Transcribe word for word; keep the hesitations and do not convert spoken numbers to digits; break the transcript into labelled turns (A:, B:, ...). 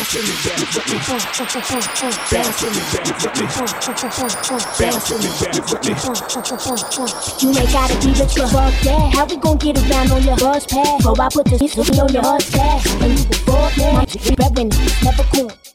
A: Bounce with me, bounce with me, bounce with me, bounce with me, bounce with me, bounce with me.
B: You ain't gotta be rich for fuck that. How we gon' get around on your bus pad? Oh, I put this on your hus tag. And you can fall, man. Reverend, never cool.